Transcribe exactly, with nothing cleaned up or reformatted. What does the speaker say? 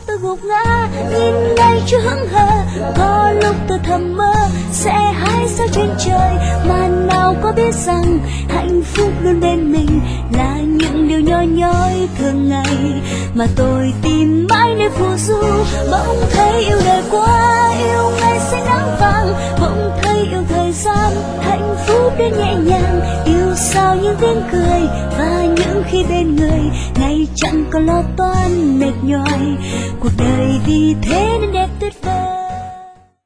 tôi gục ngã, nhìn ngay chưa hững hờ. Có lúc tôi thầm mơ sẽ hái sao trên trời, mà nào có biết rằng hạnh phúc luôn bên mình là những điều nhỏ nhói thường ngày mà tôi tìm mãi nơi phù du. Bỗng thấy yêu đời quá, yêu ngày xanh nắng vàng, bỗng thấy yêu thời gian, hạnh phúc đến nhẹ nhàng, yêu sao những tiếng cười và những khi bên người ngày chẳng còn lo toan mệt nhoài. Cuộc đời vì thế nên đẹp tuyệt vời.